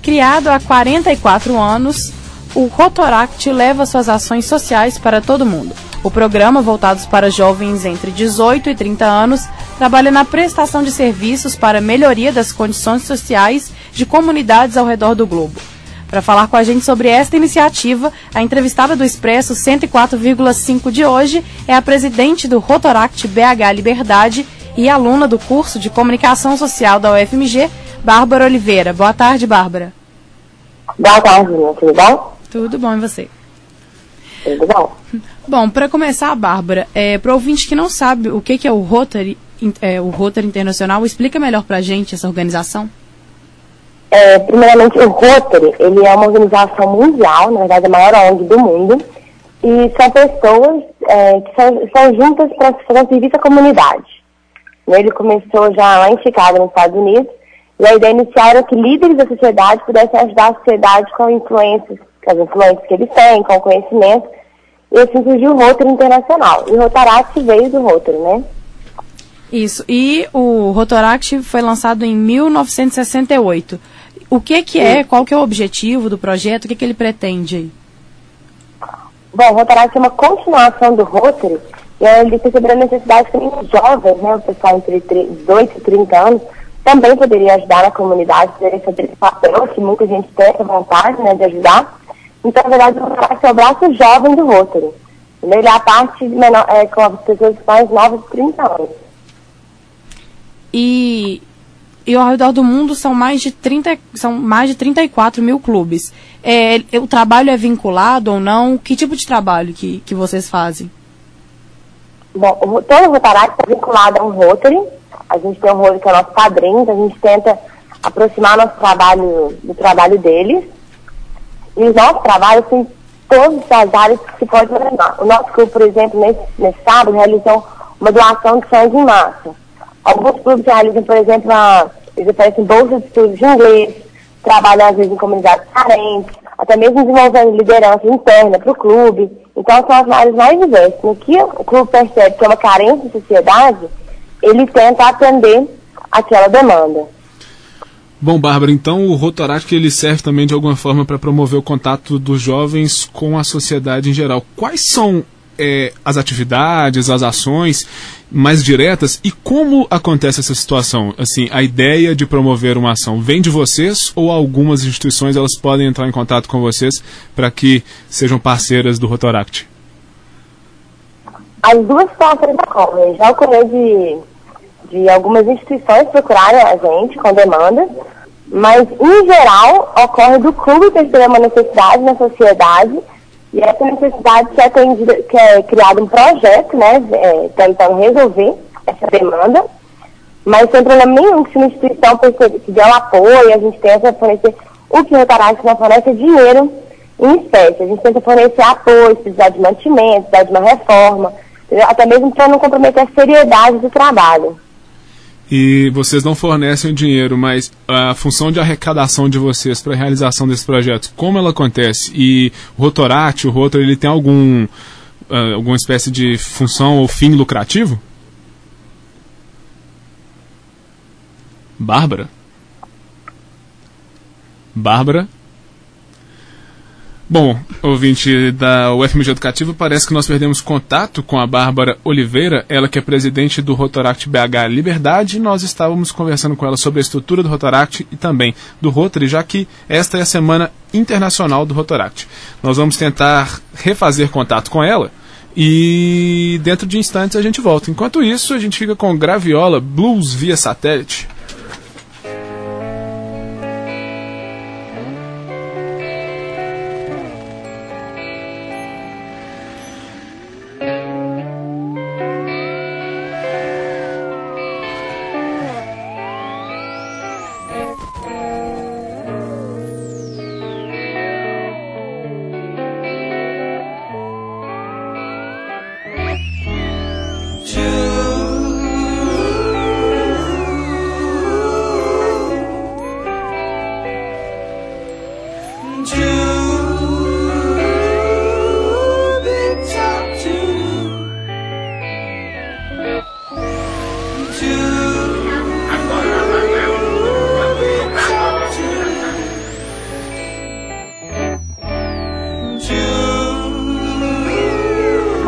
Criado há 44 anos, o Rotaract leva suas ações sociais para todo mundo. O programa, voltado para jovens entre 18 e 30 anos, trabalha na prestação de serviços para a melhoria das condições sociais de comunidades ao redor do globo. Para falar com a gente sobre esta iniciativa, a entrevistada do Expresso 104,5 de hoje é a presidente do Rotaract BH Liberdade e aluna do curso de Comunicação Social da UFMG, Bárbara Oliveira. Boa tarde, Bárbara. Boa tarde, tudo bom? Tudo bom, e você? Tudo bom. Bom, para começar, Bárbara, para o ouvinte que não sabe o que é o Rotary Internacional, explica melhor para a gente essa organização. Primeiramente, o Rotary, ele é uma organização mundial, na verdade a maior ONG do mundo, e são pessoas que são juntas para fazer serviço à comunidade. Ele começou já lá em Chicago, nos Estados Unidos, e a ideia inicial era que líderes da sociedade pudessem ajudar a sociedade com as influências que eles têm, com o conhecimento, e assim surgiu o Rotary Internacional. E o Rotaract veio do Rotary, né? Isso, e o Rotaract foi lançado em 1968. O que é, qual que é o objetivo do projeto, o que ele pretende? Bom, o Rotaract é uma continuação do Rotary, e ele percebeu a necessidade que os jovens, né, o pessoal entre 18 e 30 anos, também poderia ajudar na comunidade, poderia fazer esse papel, que muita gente tem essa vontade, né, de ajudar. Então, na verdade, o Rotaract é o braço jovem do Rotary. Ele é a parte menor, com as pessoas mais novas de 30 anos. E ao redor do mundo são mais de 34 mil clubes. O trabalho é vinculado ou não? Que tipo de trabalho que vocês fazem? Bom, todo o Rotaract está vinculado a um Rotary. A gente tem um Rotary que é o nosso padrinho, então a gente tenta aproximar nosso trabalho do trabalho deles. E os nossos trabalhos têm todas as áreas que se pode imaginar. O nosso clube, por exemplo, nesse sábado, realizou uma doação de sangue em massa. Alguns clubes realizam, por exemplo, eles oferecem bolsas de estudos de inglês, trabalham às vezes em comunidades carentes, até mesmo desenvolvendo liderança interna para o clube. Então são as áreas mais diversas. No que o clube percebe que é uma carência de sociedade, ele tenta atender aquela demanda. Bom, Bárbara, então o Rotaract ele serve também de alguma forma para promover o contato dos jovens com a sociedade em geral. Quais são as atividades, as ações mais diretas e como acontece essa situação? Assim, a ideia de promover uma ação vem de vocês ou algumas instituições elas podem entrar em contato com vocês para que sejam parceiras do Rotaract? As duas situações ocorrem. Já ocorreu de algumas instituições procurarem a gente com demanda, mas em geral ocorre do clube perceber uma necessidade na sociedade. E essa necessidade que é atendida, que é criado um projeto, né, tentando resolver essa demanda, mas sem problema nenhum que se uma instituição perceber que dê um apoio, a gente tenta fornecer, o que o Rotaract não fornece é dinheiro em espécie, a gente tenta fornecer apoio, se precisar de mantimento, precisar de uma reforma, entendeu? Até mesmo para não comprometer a seriedade do trabalho. E vocês não fornecem o dinheiro, mas a função de arrecadação de vocês para a realização desse projeto, como ela acontece? E o Rotary, ele tem alguma espécie de função ou fim lucrativo? Bárbara? Bom, ouvinte da UFMG Educativa, parece que nós perdemos contato com a Bárbara Oliveira, ela que é presidente do Rotaract BH Liberdade. Nós estávamos conversando com ela sobre a estrutura do Rotaract e também do Rotary, já que esta é a Semana Internacional do Rotaract. Nós vamos tentar refazer contato com ela e dentro de instantes a gente volta. Enquanto isso, a gente fica com Graviola Blues via satélite.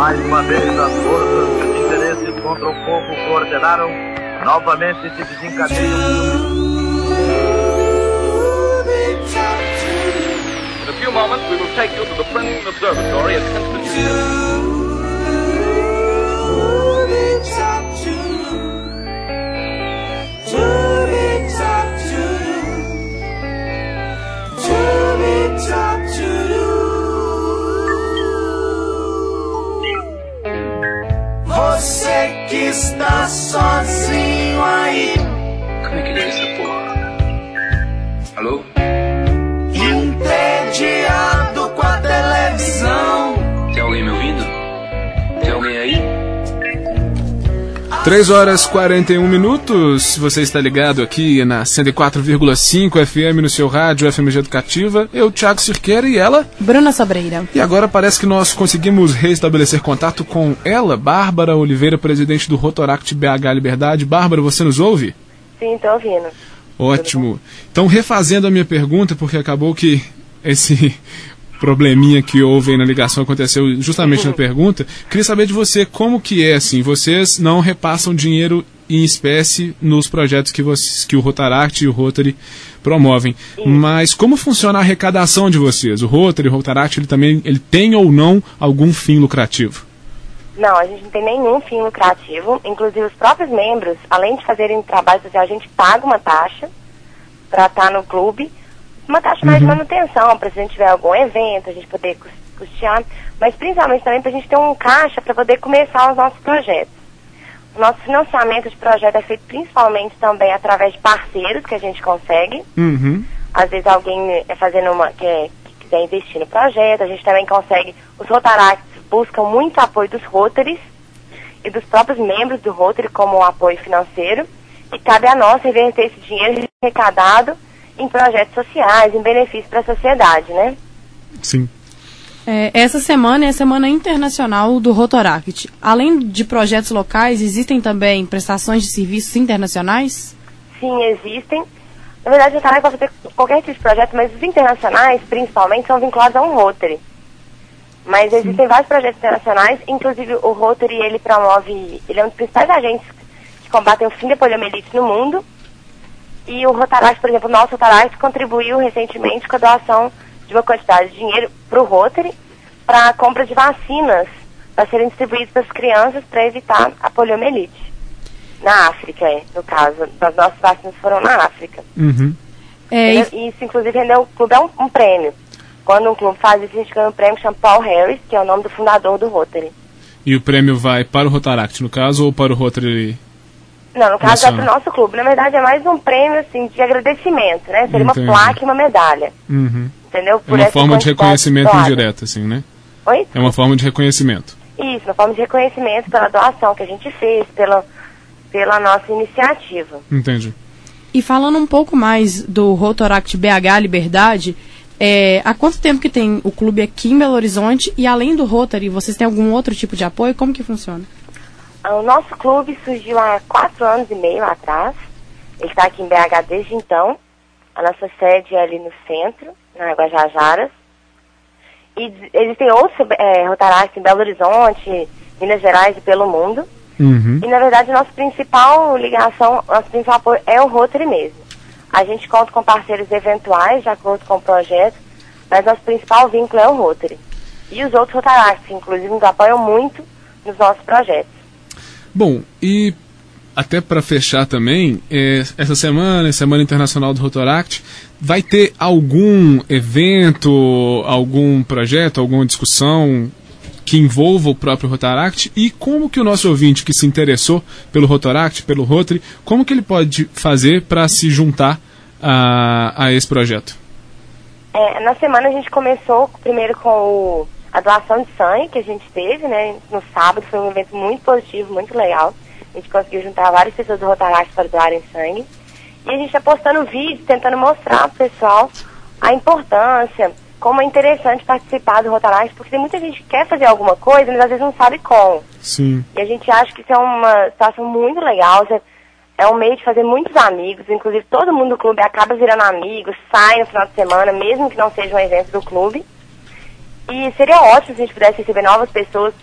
Mais uma vez as forças de interesse contra o povo coordenaram, novamente se desencadeiam. In a few moments we will take you to the Princeton Observatory at Princeton. Você que está sozinho aí. Como é que liga essa porra? Alô? Entediado com a televisão. Tem alguém me ouvindo? Tem alguém aí? 3h41. Você está ligado aqui na 104,5 FM no seu rádio FMG Educativa. Eu, Thiago Cirqueira, e ela, Bruna Sobreira. E agora parece que nós conseguimos restabelecer contato com ela, Bárbara Oliveira, presidente do Rotaract BH Liberdade. Bárbara, você nos ouve? Sim, estou ouvindo. Ótimo. Então, refazendo a minha pergunta, porque acabou que esse probleminha que houve aí na ligação aconteceu justamente na pergunta, queria saber de você como que é, assim, vocês não repassam dinheiro em espécie nos projetos que o Rotaract e o Rotary promovem, mas como funciona a arrecadação de vocês? O Rotary, o Rotaract, ele tem ou não algum fim lucrativo? Não, a gente não tem nenhum fim lucrativo, inclusive os próprios membros, além de fazerem trabalho social, a gente paga uma taxa para estar no clube, uma taxa mais de manutenção, para se a gente tiver algum evento, a gente poder custear, mas principalmente também para a gente ter um caixa para poder começar os nossos projetos. O nosso financiamento de projeto é feito principalmente também através de parceiros que a gente consegue. Às vezes alguém que quiser investir no projeto, a gente também consegue, os Rotaracts buscam muito apoio dos Rotaries e dos próprios membros do Rotary como um apoio financeiro, e cabe a nós reverter esse dinheiro arrecadado em projetos sociais, em benefício para a sociedade, né? Sim. Essa semana é a Semana Internacional do Rotaract. Além de projetos locais, existem também prestações de serviços internacionais? Sim, existem. Na verdade, o Rotaract pode ter qualquer tipo de projeto, mas os internacionais, principalmente, são vinculados a um Rotary. Mas existem vários projetos internacionais, inclusive o Rotary, ele é um dos principais agentes que combatem o fim da poliomielite no mundo. E o Rotaract, por exemplo, o nosso Rotaract contribuiu recentemente com a doação de uma quantidade de dinheiro para o Rotary para a compra de vacinas para serem distribuídas para as crianças para evitar a poliomielite. Na África, no caso. As nossas vacinas foram na África. E isso, inclusive, rendeu o clube um prêmio. Quando um clube faz isso, a gente ganha um prêmio que chama Paul Harris, que é o nome do fundador do Rotary. E o prêmio vai para o Rotaract, no caso, ou para o Rotary? Não, no caso é para o nosso clube. Na verdade, é mais um prêmio, assim, de agradecimento, né? Seria uma placa e uma medalha. Entendeu? É uma forma de reconhecimento indireto, assim, né? Oi? É uma forma de reconhecimento. Isso, uma forma de reconhecimento pela doação que a gente fez, pela nossa iniciativa. Entendi. E falando um pouco mais do Rotaract BH Liberdade, há quanto tempo que tem o clube aqui em Belo Horizonte? E além do Rotary, vocês têm algum outro tipo de apoio? Como que funciona? O nosso clube surgiu há 4 anos e meio atrás. Ele está aqui em BH desde então. A nossa sede é ali no centro, na Guajajaras. E existem outros Rotaracts em Belo Horizonte, Minas Gerais e pelo mundo. E, na verdade, nossa principal ligação, nosso principal apoio é o Rotary mesmo. A gente conta com parceiros eventuais, de acordo com o projeto, mas nosso principal vínculo é o Rotary. E os outros Rotaracts, inclusive, nos apoiam muito nos nossos projetos. Bom, e até para fechar também, essa Semana Internacional do Rotaract, vai ter algum evento, algum projeto, alguma discussão que envolva o próprio Rotaract? E como que o nosso ouvinte que se interessou pelo Rotaract, pelo Rotary, como que ele pode fazer para se juntar a esse projeto? Na semana a gente começou primeiro com a doação de sangue que a gente teve, né, no sábado. Foi um evento muito positivo, muito legal. A gente conseguiu juntar várias pessoas do Rotaract para doarem sangue. E a gente está postando vídeos, tentando mostrar para o pessoal a importância, como é interessante participar do Rotaract, porque tem muita gente que quer fazer alguma coisa, mas às vezes não sabe como. Sim. E a gente acha que isso é uma situação muito legal, é um meio de fazer muitos amigos, inclusive todo mundo do clube acaba virando amigos, sai no final de semana, mesmo que não seja um evento do clube. E seria ótimo se a gente pudesse receber novas pessoas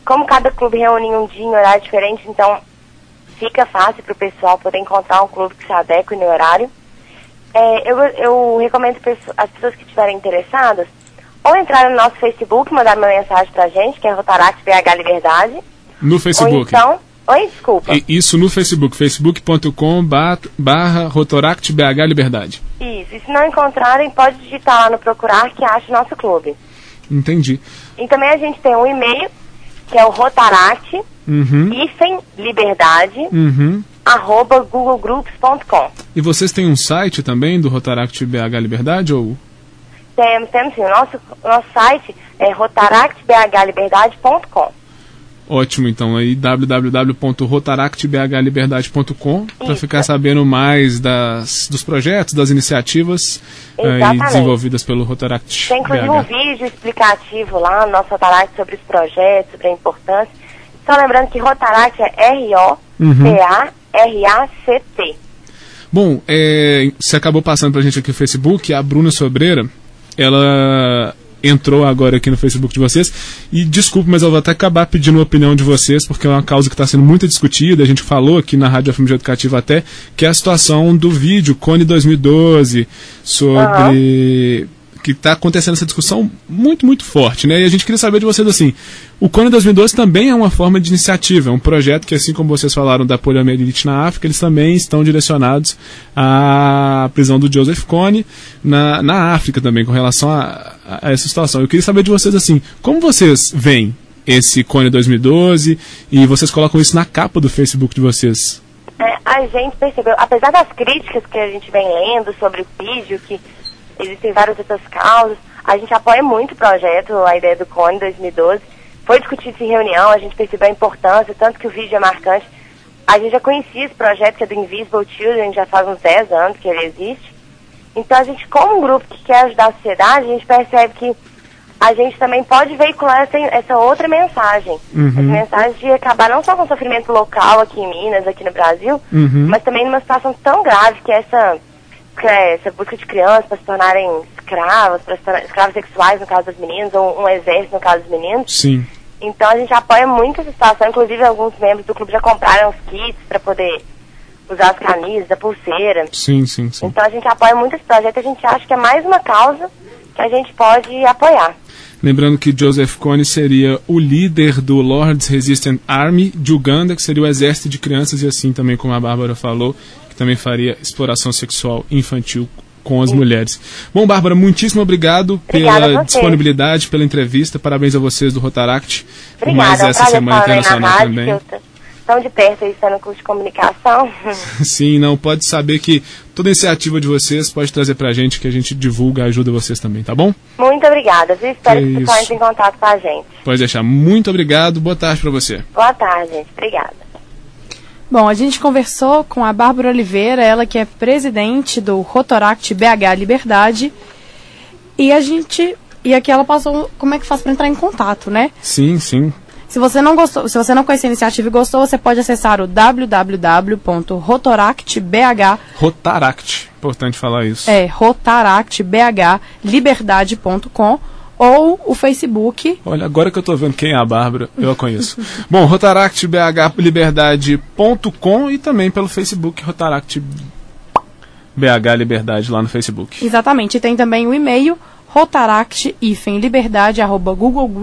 como cada clube reúne em um dia em horário diferente, então fica fácil para o pessoal poder encontrar um clube que se adeque no horário. Eu recomendo as pessoas que estiverem interessadas ou entrar no nosso Facebook, mandar uma mensagem pra gente, que é Rotaract BH Liberdade. No Facebook? Ou então... Oi, desculpa. Isso no Facebook, facebook.com/Rotaract BH Liberdade. Isso, e se não encontrarem, pode digitar lá no procurar que acha o nosso clube. Entendi. E também a gente tem um e-mail, que é o Rotaract, liberdade, @googlegroups.com. E vocês têm um site também do Rotaract BH Liberdade, ou... Temos sim. O nosso site é rotaractbhliberdade.com. Ótimo, então, aí www.rotaractbhliberdade.com para ficar sabendo mais dos projetos, das iniciativas desenvolvidas pelo Rotaract. Tem inclusive um vídeo explicativo lá no nosso Rotaract sobre os projetos, sobre a importância. Só lembrando que Rotaract é ROTARACT. Bom, você acabou passando pra gente aqui o Facebook, a Bruna Sobreira, ela entrou agora aqui no Facebook de vocês, e desculpe, mas eu vou até acabar pedindo a opinião de vocês, porque é uma causa que está sendo muito discutida, a gente falou aqui na Rádio FMG Educativa até, que é a situação do vídeo Cone 2012, sobre... que está acontecendo essa discussão muito, muito forte, né? E a gente queria saber de vocês, assim, o Cone 2012 também é uma forma de iniciativa, é um projeto que, assim como vocês falaram da poliomielite na África, eles também estão direcionados à prisão do Joseph Kony na África também, com relação a essa situação. Eu queria saber de vocês, assim, como vocês veem esse Cone 2012 e vocês colocam isso na capa do Facebook de vocês? A gente percebeu, apesar das críticas que a gente vem lendo sobre o vídeo, que existem várias outras causas, a gente apoia muito o projeto, a ideia do Cone 2012. Foi discutido em reunião, a gente percebeu a importância, tanto que o vídeo é marcante. A gente já conhecia esse projeto, que é do Invisible Children, já faz uns 10 anos que ele existe. Então a gente, como um grupo que quer ajudar a sociedade, a gente percebe que a gente também pode veicular essa outra mensagem. Essa mensagem de acabar não só com o sofrimento local aqui em Minas, aqui no Brasil, mas também numa situação tão grave que é essa busca de crianças para se tornarem escravas, para se tornar escravos sexuais no caso das meninas, ou um exército no caso dos meninos. Sim. Então a gente apoia muito essa situação, inclusive alguns membros do clube já compraram os kits para poder usar as camisas, a pulseira. Sim. Então a gente apoia muito esse projeto e a gente acha que é mais uma causa que a gente pode apoiar. Lembrando que Joseph Kony seria o líder do Lord's Resistance Army de Uganda, que seria o exército de crianças, e assim também, como a Bárbara falou, que também faria exploração sexual infantil com as mulheres. Bom, Bárbara, muitíssimo obrigado pela disponibilidade, pela entrevista. Parabéns a vocês do Rotaract por mais essa Semana Internacional também. Tão de perto aí, está no curso de comunicação. Sim, não, pode saber que toda iniciativa de vocês pode trazer pra gente, que a gente divulga, ajuda vocês também, tá bom? Muito obrigada, viu? Espero que o pessoal entre em contato com a gente. Pode deixar. Muito obrigado, boa tarde pra você. Boa tarde, gente. Obrigada. Bom, a gente conversou com a Bárbara Oliveira, ela que é presidente do Rotaract BH Liberdade, e aqui ela passou como é que faz para entrar em contato, né? Sim. Se você não conhece a iniciativa e gostou, você pode acessar o www.rotaractbh. Rotaract, importante falar isso. rotaractbhliberdade.com ou o Facebook. Olha, agora que eu tô vendo quem é a Bárbara, eu a conheço. Bom, rotaractbhliberdade.com e também pelo Facebook, Rotaract BH Liberdade lá no Facebook. Exatamente, e tem também o e-mail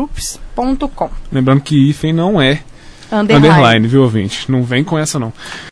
rotaract-liberdade@googlegroups.com. Lembrando que hífen não é underline, viu, ouvinte? Não vem com essa, não.